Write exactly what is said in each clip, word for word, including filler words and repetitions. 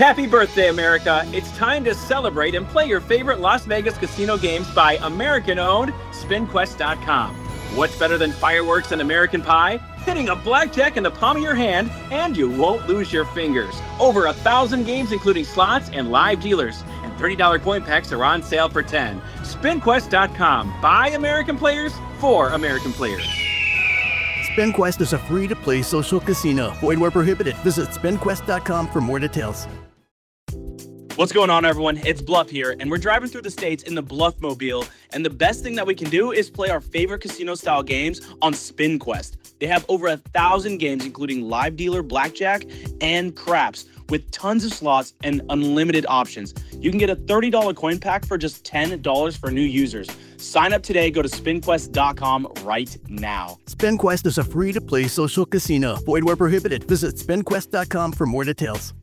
Happy birthday, America. It's time to celebrate and play your favorite Las Vegas casino games by American-owned Spin Quest dot com. What's better than fireworks and American pie? Hitting a blackjack in the palm of your hand, and you won't lose your fingers. Over a thousand games, including slots and live dealers. And thirty dollars coin packs are on sale for ten dollars. Spin Quest dot com. By American players, for American players. SpinQuest is a free-to-play social casino. Void where prohibited. Visit Spin Quest dot com for more details. What's going on, everyone? It's Bluff here, and we're driving through the states in the Bluffmobile, and the best thing that we can do is play our favorite casino-style games on SpinQuest. They have over a thousand games, including live dealer, blackjack, and craps, with tons of slots and unlimited options. You can get a thirty dollars coin pack for just ten dollars for new users. Sign up today. Go to Spin Quest dot com right now. SpinQuest is a free-to-play social casino. Void where prohibited. Visit Spin Quest dot com for more details.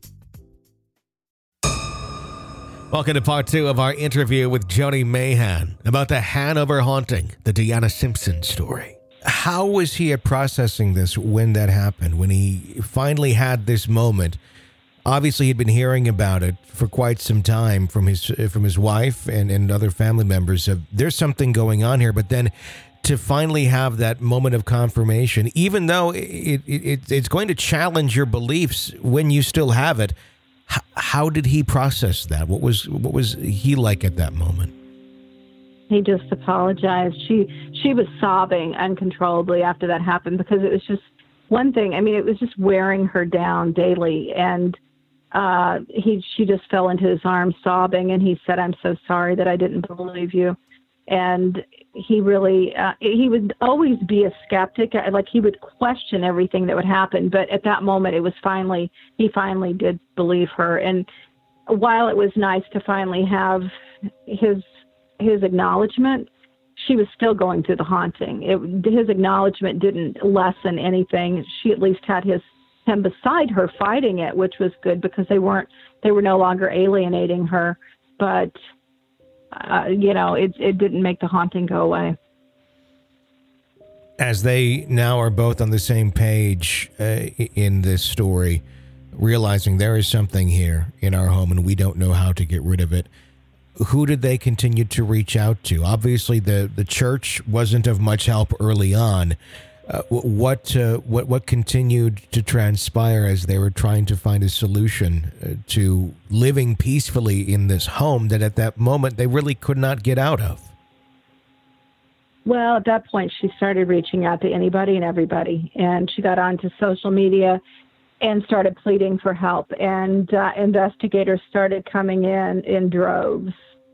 Welcome to part two of our interview with Joni Mayhan about the Hanover haunting, the Deanna Simpson story. How was he at processing this when that happened, when he finally had this moment? Obviously, he'd been hearing about it for quite some time from his from his wife and, and other family members. Of, there's something going on here, but then to finally have that moment of confirmation, even though it, it it's going to challenge your beliefs when you still have it, how, how did he process that? What was what was he like at that moment? He just apologized. She she was sobbing uncontrollably after that happened because it was just one thing. I mean, it was just wearing her down daily, and uh, he she just fell into his arms sobbing, and he said, "I'm so sorry that I didn't believe you." And he really uh, he would always be a skeptic. Like, he would question everything that would happen, but at that moment, it was finally he finally did believe her. And while it was nice to finally have his his acknowledgement, she was still going through the haunting. It, his acknowledgement didn't lessen anything. She at least had his him beside her fighting it, which was good because they weren't they were no longer alienating her. But uh, you know, it it didn't make the haunting go away. As they now are both on the same page uh, in this story, realizing there is something here in our home and we don't know how to get rid of it, who did they continue to reach out to? Obviously, the, the church wasn't of much help early on. Uh, what uh, what what continued to transpire as they were trying to find a solution uh, to living peacefully in this home that at that moment they really could not get out of? Well, at that point, she started reaching out to anybody and everybody, and she got onto social media and started pleading for help. And uh, investigators started coming in in droves.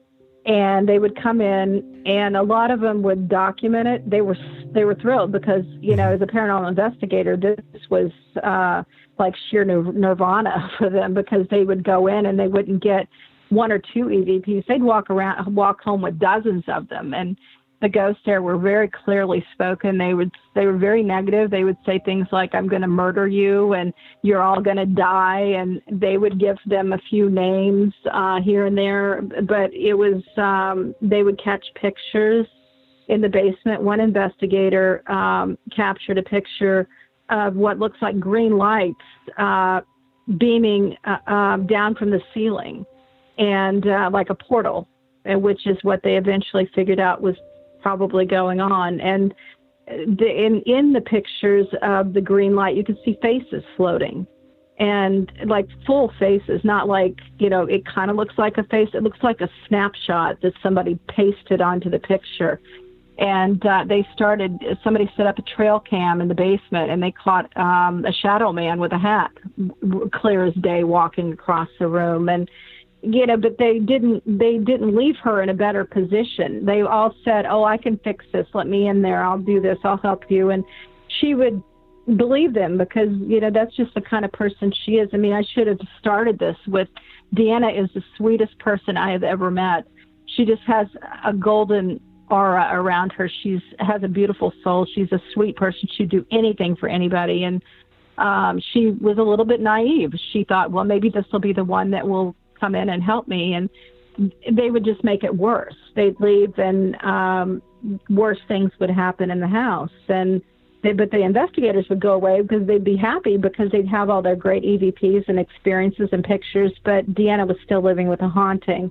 And they would come in, and a lot of them would document it. They were they were thrilled because, you know, as a paranormal investigator, this was uh, like sheer nirvana for them, because they would go in and they wouldn't get one or two E V Ps. They'd walk around, walk home with dozens of them. And the ghosts there were very clearly spoken. They would they were very negative. They would say things like, "I'm going to murder you," and "You're all going to die." And they would give them a few names uh, here and there. But it was um, they would catch pictures in the basement. One investigator um, captured a picture of what looks like green lights uh, beaming uh, uh, down from the ceiling, and uh, like a portal, which is what they eventually figured out was probably going on. And the, in in the pictures of the green light, you could see faces floating, and like full faces, not like, you know, it kind of looks like a face. It looks like a snapshot that somebody pasted onto the picture. And uh, they started, somebody set up a trail cam in the basement, and they caught um, a shadow man with a hat, clear as day, walking across the room. And you know, but they didn't, they didn't leave her in a better position. They all said, "Oh, I can fix this. Let me in there. I'll do this. I'll help you." And she would believe them because, you know, that's just the kind of person she is. I mean, I should have started this with, Deanna is the sweetest person I have ever met. She just has a golden aura around her. She's has a beautiful soul. She's a sweet person. She'd do anything for anybody. And um, she was a little bit naive. She thought, well, maybe this will be the one that will come in and help me. And they would just make it worse. They'd leave, and um, worse things would happen in the house. And They, but the investigators would go away because they'd be happy because they'd have all their great E V Ps and experiences and pictures, but Deanna was still living with a haunting.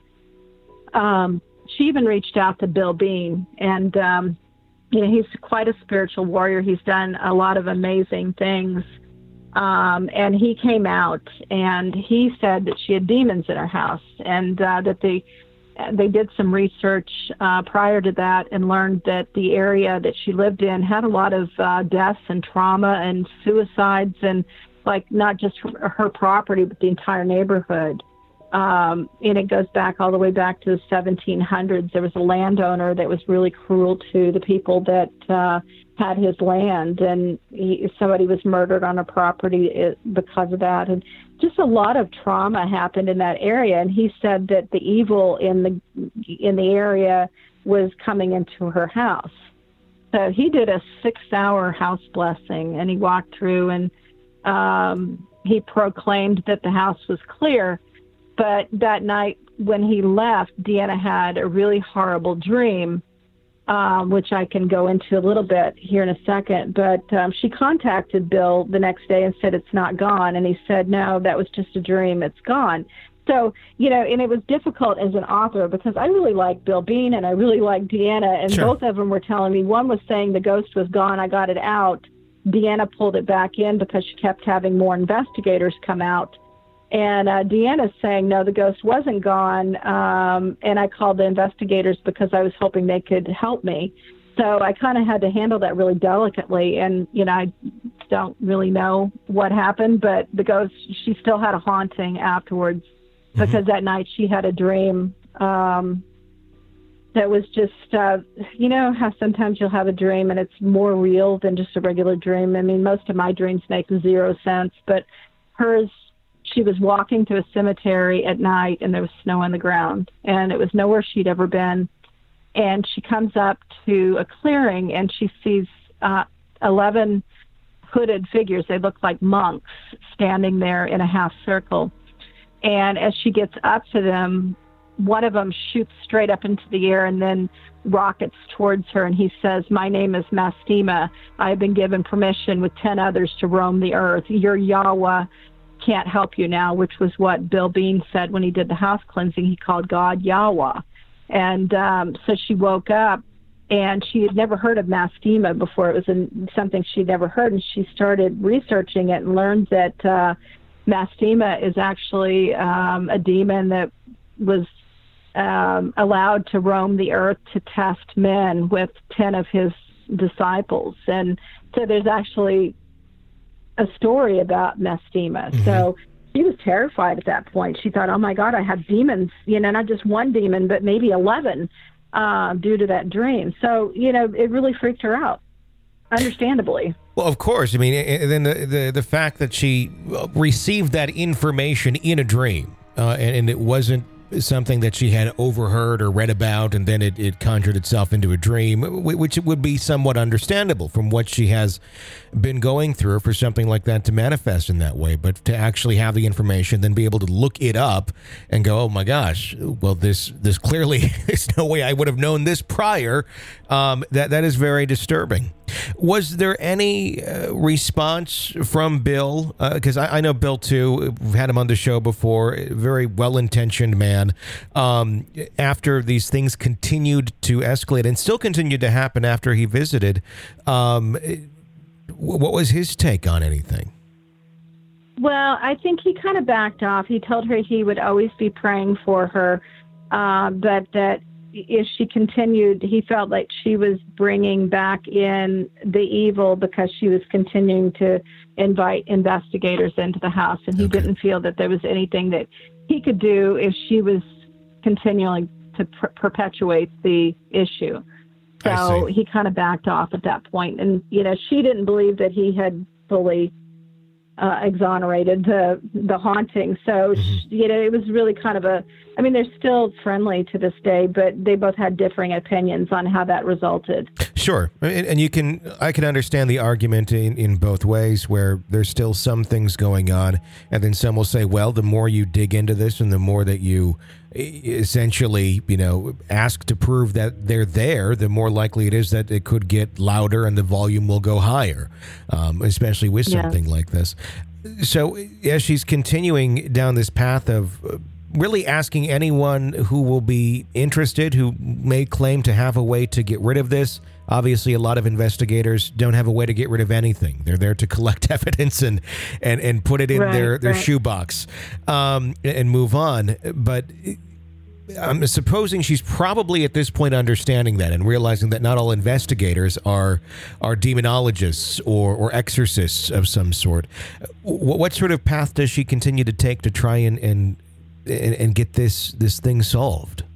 Um, she even reached out to Bill Bean, and um, you know, he's quite a spiritual warrior. He's done a lot of amazing things. Um, and he came out and he said that she had demons in her house, and uh, that they They did some research uh, prior to that and learned that the area that she lived in had a lot of uh, deaths and trauma and suicides, and like not just her, her property, but the entire neighborhood. Um, and it goes back all the way back to the seventeen hundreds. There was a landowner that was really cruel to the people that uh, had his land, and he, somebody was murdered on a property because of that. And just a lot of trauma happened in that area. And he said that the evil in the in the area was coming into her house. So he did a six-hour house blessing, and he walked through and um, he proclaimed that the house was clear. But that night when he left, Deanna had a really horrible dream, um, which I can go into a little bit here in a second. But um, she contacted Bill the next day and said it's not gone. And he said, no, that was just a dream. It's gone. So, you know, and it was difficult as an author because I really like Bill Bean and I really like Deanna. And Sure. both of them were telling me, one was saying the ghost was gone. I got it out. Deanna pulled it back in because she kept having more investigators come out. And uh, Deanna's saying, no, the ghost wasn't gone. Um, and I called the investigators because I was hoping they could help me. So I kind of had to handle that really delicately. And, you know, I don't really know what happened, but the ghost, she still had a haunting afterwards mm-hmm. because that night she had a dream um, that was just, uh, you know, how sometimes you'll have a dream and it's more real than just a regular dream. I mean, most of my dreams make zero sense, but hers, she was walking to a cemetery at night and there was snow on the ground and it was nowhere she'd ever been. And she comes up to a clearing and she sees uh, eleven hooded figures. They look like monks standing there in a half circle. And as she gets up to them, one of them shoots straight up into the air and then rockets towards her. And he says, my name is Mastema. I've been given permission with ten others to roam the earth. Your Yahweh can't help you now, which was what Bill Bean said when he did the house cleansing. He called God Yahweh. And um, so she woke up, and she had never heard of Mastema before. It was an, something she'd never heard, and she started researching it and learned that uh, Mastema is actually um, a demon that was um, allowed to roam the earth to test men with ten of his disciples. And so there's actually a story about Mastema. Mm-hmm. So she was terrified at that point. She thought, oh my God, I have demons, you know, not just one demon, but maybe eleven uh, due to that dream. So, you know, it really freaked her out, understandably. Well, of course. I mean, and then the, the, the fact that she received that information in a dream uh, and, and it wasn't something that she had overheard or read about, and then it, it conjured itself into a dream, which would be somewhat understandable from what she has been going through for something like that to manifest in that way. But to actually have the information, then be able to look it up and go, oh my gosh, well, this this clearly, there's no way I would have known this prior. Um, that that is very disturbing. Was there any uh, response from Bill? Because uh, I, I know Bill, too. We've had him on the show before. Very well-intentioned man. Um, after these things continued to escalate and still continued to happen after he visited, um, what was his take on anything? Well, I think he kind of backed off. He told her he would always be praying for her, uh, but that if she continued, he felt like she was bringing back in the evil because she was continuing to invite investigators into the house. And he okay. didn't feel that there was anything that he could do if she was continuing to per- perpetuate the issue. So he kind of backed off at that point. And, you know, she didn't believe that he had fully uh, exonerated the the haunting. So, mm-hmm. you know, it was really kind of a, I mean, they're still friendly to this day, but they both had differing opinions on how that resulted. Sure. And, and you can, I can understand the argument in, in both ways, where there's still some things going on. And then some will say, well, the more you dig into this and the more that you essentially, you know, ask to prove that they're there, the more likely it is that it could get louder and the volume will go higher, um, especially with Yeah. something like this. So as she's continuing down this path of uh, really asking anyone who will be interested, who may claim to have a way to get rid of this. Obviously, a lot of investigators don't have a way to get rid of anything. They're there to collect evidence and and, and put it in Right, their, their right. shoebox um, and move on. But I'm supposing she's probably at this point understanding that and realizing that not all investigators are are demonologists or, or exorcists of some sort. What, what sort of path does she continue to take to try and and, and, and get this, this thing solved?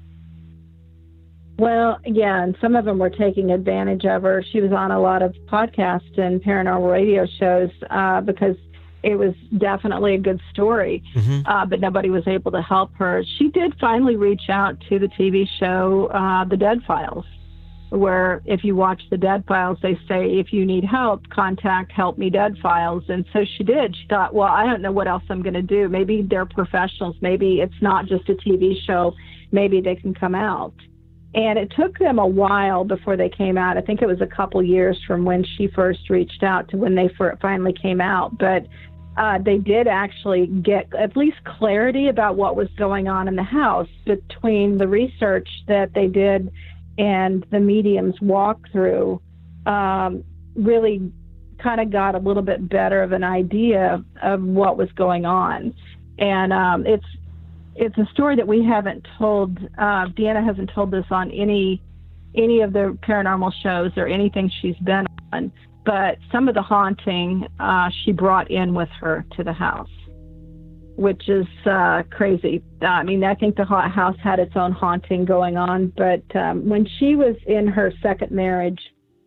Well, yeah, and some of them were taking advantage of her. She was on a lot of podcasts and paranormal radio shows uh, because it was definitely a good story, Mm-hmm. uh, but nobody was able to help her. She did finally reach out to the T V show, uh, The Dead Files, where if you watch The Dead Files, they say, if you need help, contact Help Me Dead Files. And so she did. She thought, well, I don't know what else I'm going to do. Maybe they're professionals. Maybe it's not just a T V show. Maybe they can come out. And it took them a while before they came out. I think it was a couple years from when she first reached out to when they fir- finally came out. But uh, they did actually get at least clarity about what was going on in the house between the research that they did and the medium's walkthrough. Um, really kind of got a little bit better of an idea of what was going on. And um, it's It's a story that we haven't told. Uh, Deanna hasn't told this on any any of the paranormal shows or anything she's been on. But some of the haunting uh, she brought in with her to the house, which is uh, crazy. Uh, I mean, I think the ha- house had its own haunting going on. But um, when she was in her second marriage,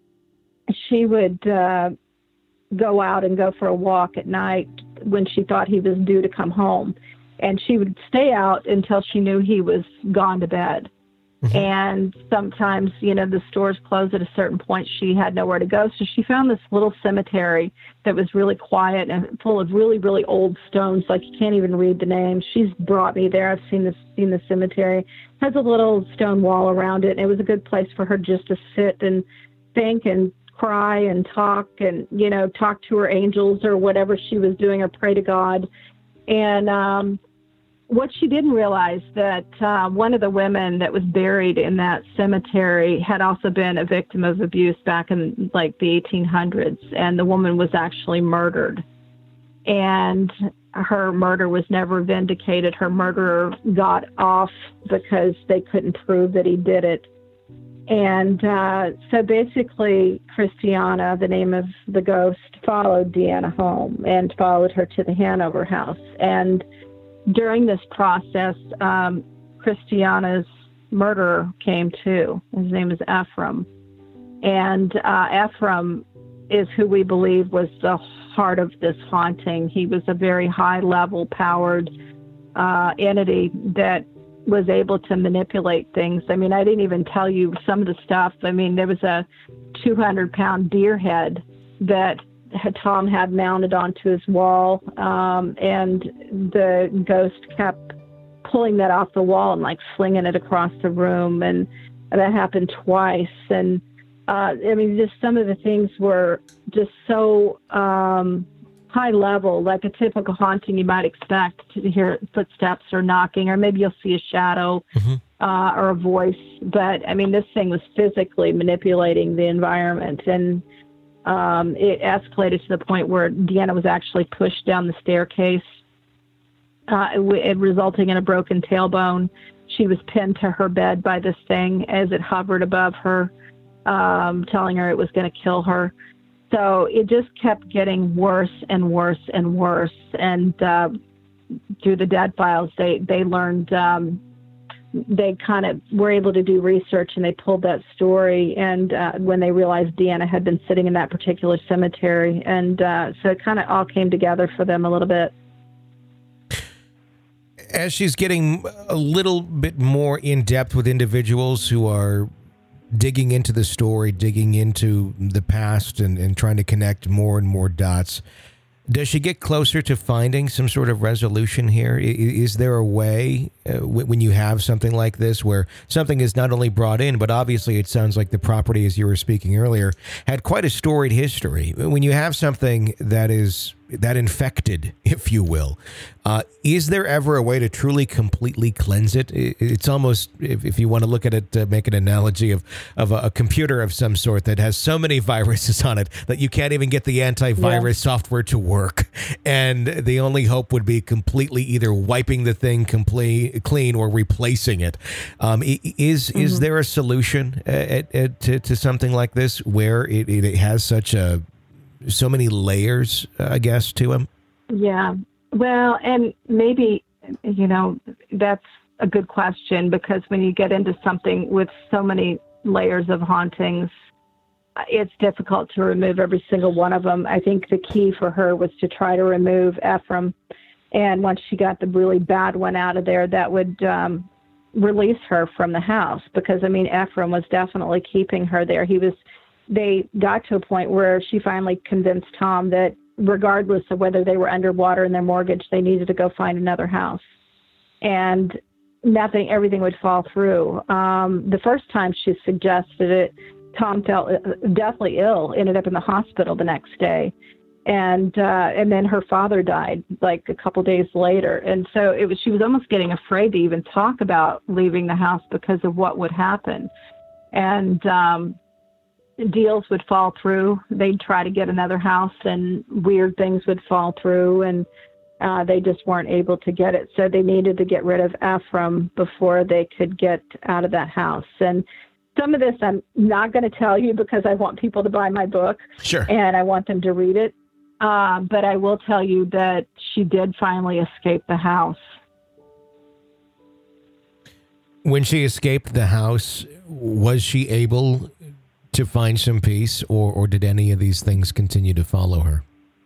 she would uh, go out and go for a walk at night when she thought he was due to come home. And she would stay out until she knew he was gone to bed. Mm-hmm. And sometimes, you know, the stores closed at a certain point. She had nowhere to go. So she found this little cemetery that was really quiet and full of really, really old stones. Like you can't even read the names. She's brought me there. I've seen this, seen the cemetery. It has a little stone wall around it. And it was a good place for her just to sit and think and cry and talk and, you know, talk to her angels or whatever she was doing or pray to God. And, um, what she didn't realize that uh, one of the women that was buried in that cemetery had also been a victim of abuse back in like the eighteen hundreds, and the woman was actually murdered. And her murder was never vindicated. Her murderer got off because they couldn't prove that he did it. And uh, so basically, Christiana, the name of the ghost, followed Deanna home and followed her to the Hanover house. And during this process, um, Christiana's murderer came too. His name is Ephraim. And uh, Ephraim is who we believe was the heart of this haunting. He was a very high-level powered uh, entity that was able to manipulate things. I mean, I didn't even tell you some of the stuff. I mean, there was a two hundred pound deer head that Tom had mounted onto his wall, um, and the ghost kept pulling that off the wall and like flinging it across the room, and that happened twice. And uh, I mean, just some of the things were just so um, high level, like a typical haunting you might expect to hear footsteps or knocking, or maybe you'll see a shadow mm-hmm. uh, or a voice. But I mean, this thing was physically manipulating the environment, and Um, it escalated to the point where Deanna was actually pushed down the staircase, uh, it, resulting in a broken tailbone. She was pinned to her bed by this thing as it hovered above her, um, telling her it was going to kill her. So it just kept getting worse and worse and worse. And uh, through the Dead Files, they, they learned... Um, they kind of were able to do research, and they pulled that story. And uh, when they realized Deanna had been sitting in that particular cemetery, and uh, so it kind of all came together for them a little bit. As she's getting a little bit more in depth with individuals who are digging into the story, digging into the past, and, and trying to connect more and more dots. Does she get closer to finding some sort of resolution here? Is there a way uh, when you have something like this where something is not only brought in, but obviously it sounds like the property, as you were speaking earlier, had quite a storied history. When you have something that is that infected, if you will, uh, is there ever a way to truly completely cleanse it? It's almost, if, if you want to look at it, uh, make an analogy of, of a, a computer of some sort that has so many viruses on it that you can't even get the antivirus yeah. software to work. And the only hope would be completely either wiping the thing complete, clean or replacing it. Um, is mm-hmm. is there a solution at, at, to, to something like this where it, it has such a so many layers, I guess, to him? Yeah. Well, and maybe, you know, that's a good question, because when you get into something with so many layers of hauntings, it's difficult to remove every single one of them. I think the key for her was to try to remove Ephraim. And once she got the really bad one out of there, that would um, release her from the house, because, I mean, Ephraim was definitely keeping her there. He was They got to a point where she finally convinced Tom that regardless of whether they were underwater in their mortgage, they needed to go find another house. And nothing, everything would fall through. Um, the first time she suggested it, Tom felt deathly ill, ended up in the hospital the next day. And uh, and then her father died like a couple days later. And so it was, she was almost getting afraid to even talk about leaving the house because of what would happen. And um deals would fall through. They'd try to get another house and weird things would fall through, and uh, they just weren't able to get it. So they needed to get rid of Ephraim before they could get out of that house. And some of this I'm not going to tell you because I want people to buy my book. Sure. And I want them to read it. Uh, but I will tell you that she did finally escape the house. When she escaped the house, was she able to find some peace, or, or did any of these things continue to follow her?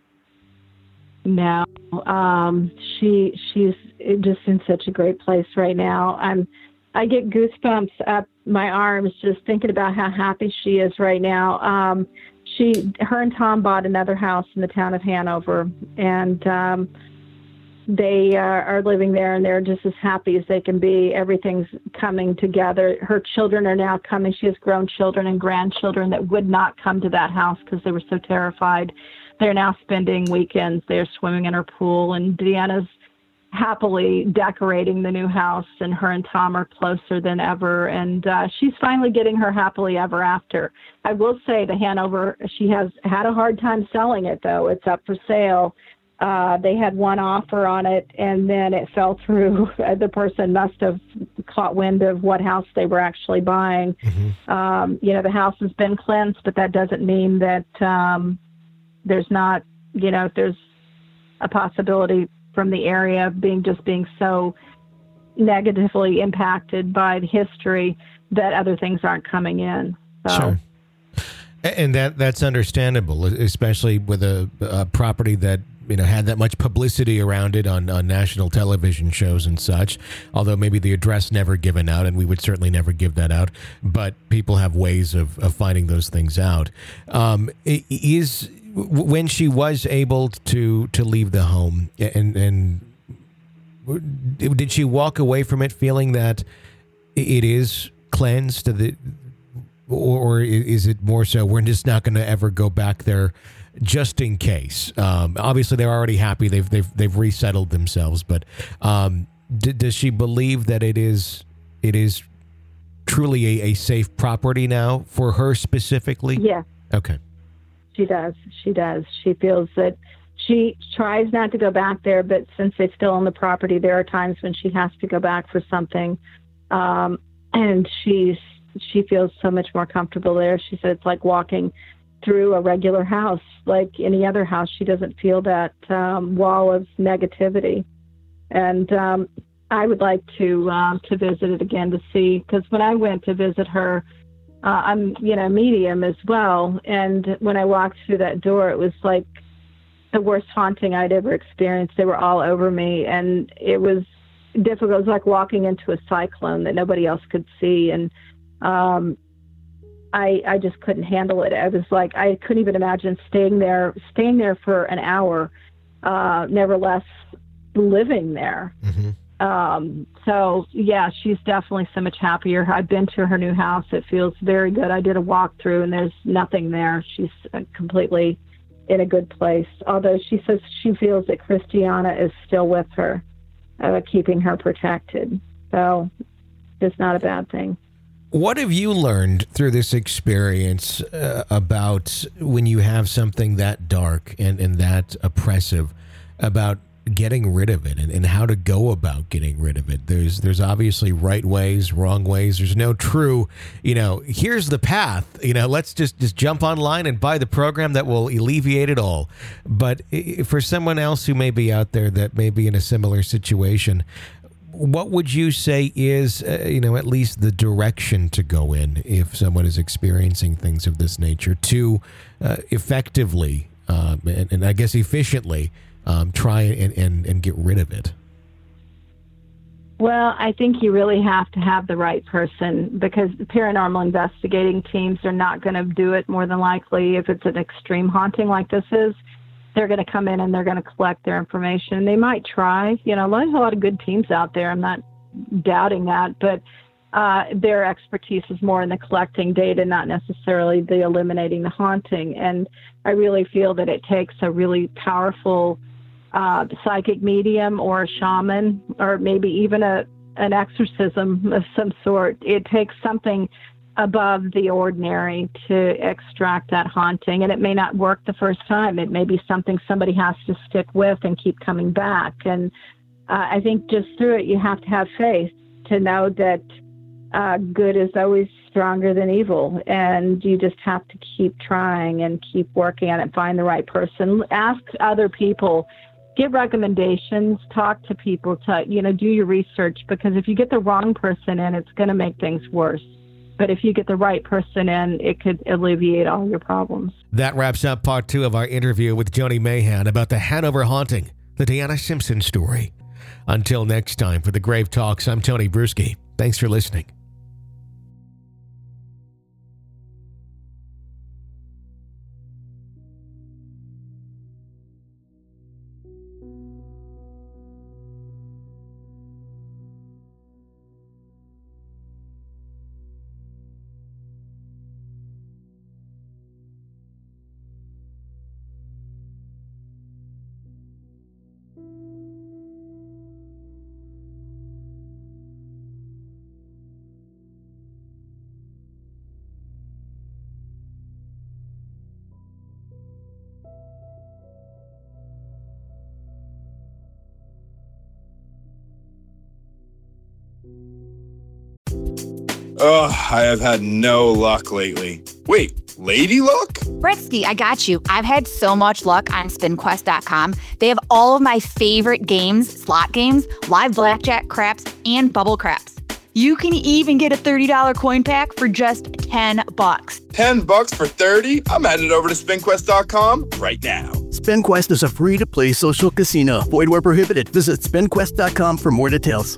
No, um, she she's just in such a great place right now. I'm, I get goosebumps up my arms just thinking about how happy she is right now. Um, she, her and Tom bought another house in the town of Hanover, and um, they uh, are living there, and they're just as happy as they can be. Everything's coming together. Her children are now coming. She has grown children and grandchildren that would not come to that house because they were so terrified. They're now spending weekends. They're swimming in her pool, and Deanna's happily decorating the new house, and her and Tom are closer than ever. And uh, she's finally getting her happily ever after. I will say the Hanover, she has had a hard time selling it, though. It's up for sale. Uh, they had one offer on it, and then it fell through. The person must have caught wind of what house they were actually buying. Mm-hmm. Um, you know, the house has been cleansed, but that doesn't mean that um, there's not, you know, there's a possibility from the area being just being so negatively impacted by the history that other things aren't coming in. So. Sure. And that that's understandable, especially with a, a property that, you know, had that much publicity around it on, on national television shows and such, although maybe the address never given out, and we would certainly never give that out, but people have ways of, of finding those things out. Um, is when she was able to, to leave the home, and, and did she walk away from it feeling that it is cleansed, the, or, or is it more so we're just not going to ever go back there just in case? Um, obviously, they're already happy; they've they've they've resettled themselves. But um, d- does she believe that it is it is truly a, a safe property now for her specifically? Yeah. Okay. She does. She does. She feels that she tries not to go back there, but since they still own the property, there are times when she has to go back for something, um, and she's she feels so much more comfortable there. She said it's like walking through a regular house, like any other house. She doesn't feel that um, wall of negativity. And um, I would like to um, to visit it again to see, because when I went to visit her, uh, I'm, you know, medium as well. And when I walked through that door, it was like the worst haunting I'd ever experienced. They were all over me, and it was difficult. It was like walking into a cyclone that nobody else could see. And um, I, I just couldn't handle it. I was like, I couldn't even imagine staying there, staying there for an hour, uh, nevertheless living there. Mm-hmm. Um, so yeah, she's definitely so much happier. I've been to her new house. It feels very good. I did a walkthrough and there's nothing there. She's completely in a good place. Although she says she feels that Christiana is still with her, uh, keeping her protected. So it's not a bad thing. What have you learned through this experience uh, about when you have something that dark and, and that oppressive, about getting rid of it and, and how to go about getting rid of it? There's there's obviously right ways, wrong ways. There's no true, you know, here's the path. You know, let's just, just jump online and buy the program that will alleviate it all. But for someone else who may be out there that may be in a similar situation, what would you say is, uh, you know, at least the direction to go in if someone is experiencing things of this nature to uh, effectively uh, and, and I guess efficiently um, try and, and, and get rid of it? Well, I think you really have to have the right person, because the paranormal investigating teams are not going to do it more than likely if it's an extreme haunting like this is. They're going to come in and they're going to collect their information. They might try, you know, there's a lot of good teams out there. I'm not doubting that, but uh, their expertise is more in the collecting data, not necessarily the eliminating the haunting. And I really feel that it takes a really powerful uh, psychic medium or a shaman, or maybe even a an exorcism of some sort. It takes something above the ordinary to extract that haunting. And it may not work the first time. It may be something somebody has to stick with and keep coming back. And uh, I think just through it, you have to have faith to know that uh, good is always stronger than evil. And you just have to keep trying and keep working on it, find the right person, ask other people, give recommendations, talk to people, to, you know, do your research, because if you get the wrong person in, it's going to make things worse. But if you get the right person in, it could alleviate all your problems. That wraps up part two of our interview with Joni Mayhan about the Hanover haunting, the Deanna Simpson story. Until next time, for the Grave Talks, I'm Tony Bruschi. Thanks for listening. Ugh, I have had no luck lately. Wait, lady luck? Bretsky, I got you. I've had so much luck on spin quest dot com. They have all of my favorite games, slot games, live blackjack, craps, and bubble craps. You can even get a thirty dollars coin pack for just ten bucks. ten bucks for thirty? I'm headed over to spin quest dot com right now. SpinQuest is a free-to-play social casino. Void where prohibited. Visit spin quest dot com for more details.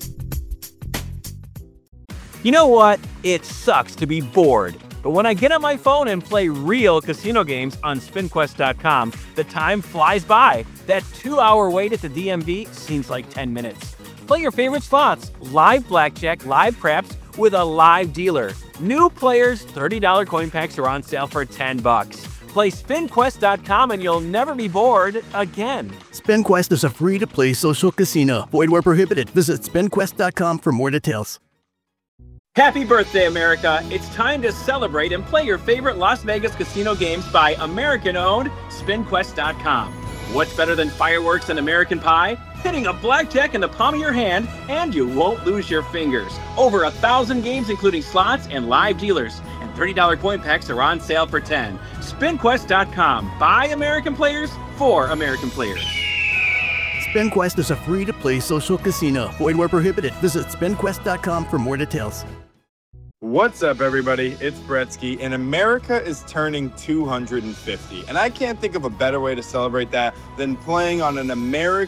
You know what? It sucks to be bored. But when I get on my phone and play real casino games on spin quest dot com, the time flies by. That two-hour wait at the D M V seems like ten minutes. Play your favorite slots, live blackjack, live craps, with a live dealer. New players, thirty dollars coin packs are on sale for ten bucks. Play spin quest dot com and you'll never be bored again. SpinQuest is a free-to-play social casino. Void where prohibited. Visit spin quest dot com for more details. Happy birthday, America. It's time to celebrate and play your favorite Las Vegas casino games by American-owned spin quest dot com. What's better than fireworks and American Pie? Hitting a blackjack in the palm of your hand, and you won't lose your fingers. Over a thousand games, including slots and live dealers. And thirty dollars coin packs are on sale for ten dollars. spin quest dot com. By American players, for American players. SpinQuest is a free-to-play social casino. Void where prohibited. Visit spin quest dot com for more details. What's up, everybody? It's Bretsky, and America is turning two hundred fifty. And I can't think of a better way to celebrate that than playing on an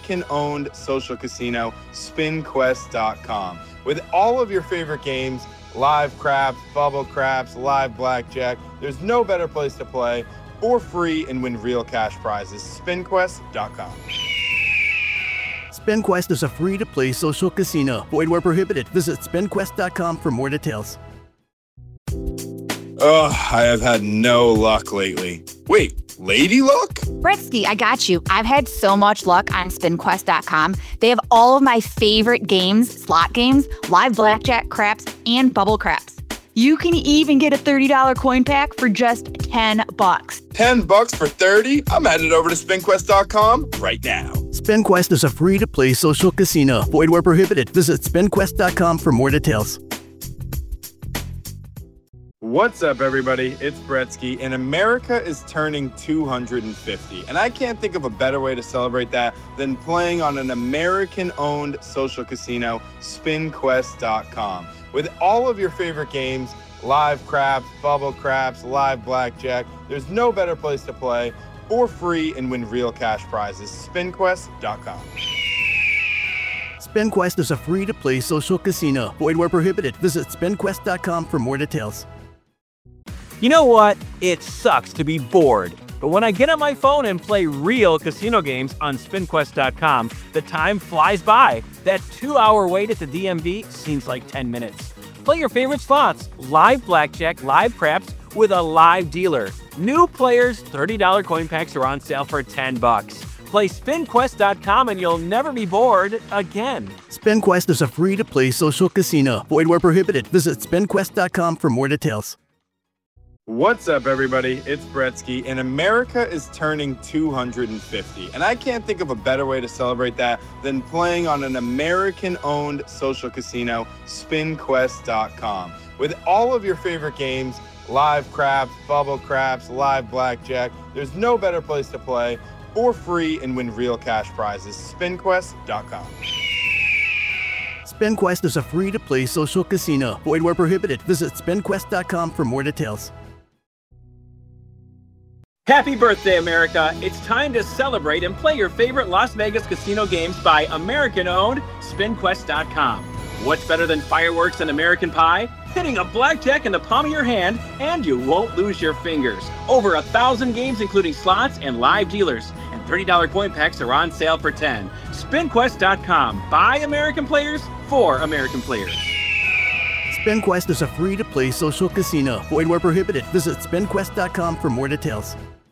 American-owned social casino, spin quest dot com. With all of your favorite games, live craps, bubble craps, live blackjack. There's no better place to play for free and win real cash prizes. spin quest dot com. SpinQuest is a free-to-play social casino. Void where prohibited. Visit spin quest dot com for more details. Ugh, I have had no luck lately. Wait, lady luck? Bretsky, I got you. I've had so much luck on spin quest dot com. They have all of my favorite games, slot games, live blackjack, craps, and bubble craps. You can even get a thirty dollars coin pack for just ten bucks. ten bucks for thirty? I'm headed over to spin quest dot com right now. SpinQuest is a free-to-play social casino. Void where prohibited. Visit spin quest dot com for more details. What's up, everybody? It's Bretsky, and America is turning two hundred fifty. And I can't think of a better way to celebrate that than playing on an American-owned social casino, spin quest dot com. With all of your favorite games, live craps, bubble craps, live blackjack, there's no better place to play for free and win real cash prizes. spin quest dot com. SpinQuest is a free-to-play social casino. Void where prohibited. Visit spin quest dot com for more details. You know what? It sucks to be bored. But when I get on my phone and play real casino games on spin quest dot com, the time flies by. That two-hour wait at the D M V seems like ten minutes. Play your favorite slots, live blackjack, live craps with a live dealer. New players, thirty dollars coin packs are on sale for ten bucks. Play spin quest dot com and you'll never be bored again. SpinQuest is a free-to-play social casino. Void where prohibited. Visit spin quest dot com for more details. What's up, everybody? It's Bretsky, and America is turning two hundred fifty. And I can't think of a better way to celebrate that than playing on an American-owned social casino, spin quest dot com. With all of your favorite games, live craps, bubble craps, live blackjack, there's no better place to play for free and win real cash prizes. spin quest dot com. SpinQuest is a free-to-play social casino. Void where prohibited. Visit spin quest dot com for more details. Happy birthday, America. It's time to celebrate and play your favorite Las Vegas casino games by American-owned spin quest dot com. What's better than fireworks and American Pie? Hitting a blackjack in the palm of your hand, and you won't lose your fingers. Over a thousand games, including slots and live dealers, and thirty dollars coin packs are on sale for ten. spin quest dot com. By American players, for American players. SpinQuest is a free-to-play social casino. Void where prohibited. Visit spin quest dot com for more details.